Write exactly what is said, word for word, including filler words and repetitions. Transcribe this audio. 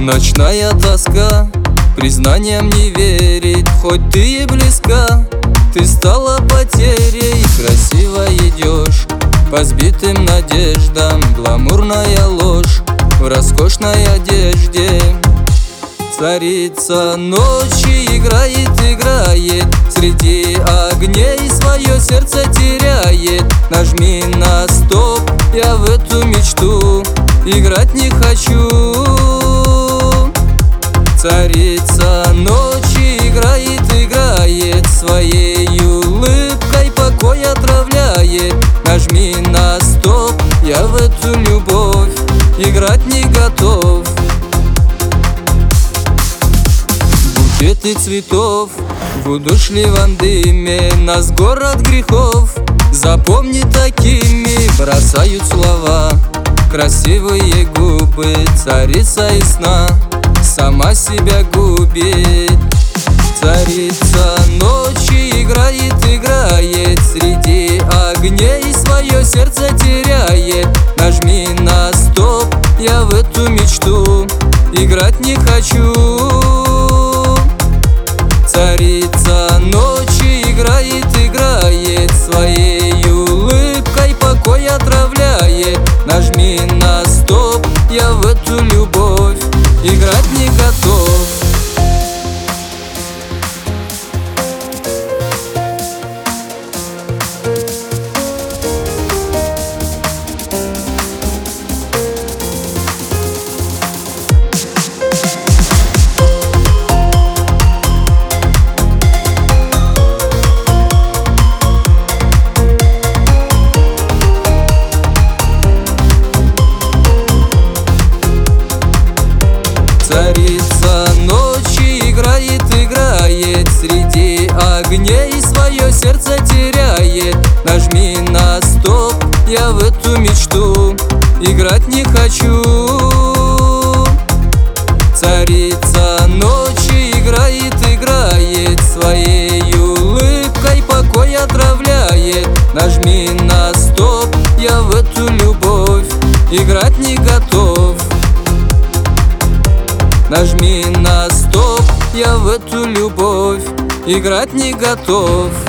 Ночная тоска признаниям не верит, хоть ты и близка. Ты стала потерей, красиво идешь по сбитым надеждам. Гламурная ложь в роскошной одежде. Царица ночи играет, играет среди огней, свое сердце теряет. Нажми на стоп, я в эту мечту играть не хочу. Царица ночи играет, играет своей улыбкой, покой отравляет. Нажми на стоп, я в эту любовь играть не готов. Букеты цветов в удушливом дыме, нас город грехов. Запомни, такими бросают слова красивые губы. Царица из сна сама себя губит. Царица ночи играет, играет среди огней, свое сердце теряет. Нажми на стоп, я в эту мечту играть не хочу. Царица ночи играет, играет своей улыбкой, покой отравляет. Нажми на стоп, я в эту любовь играть не готов. Царица ночи играет, играет среди огней, свое сердце теряет. Нажми на стоп, я в эту мечту играть не хочу. Царица ночи играет, играет своей улыбкой, покой отравляет. Нажми на стоп, я в эту любовь играть не готов. Нажми на стоп, я в эту любовь играть не готов.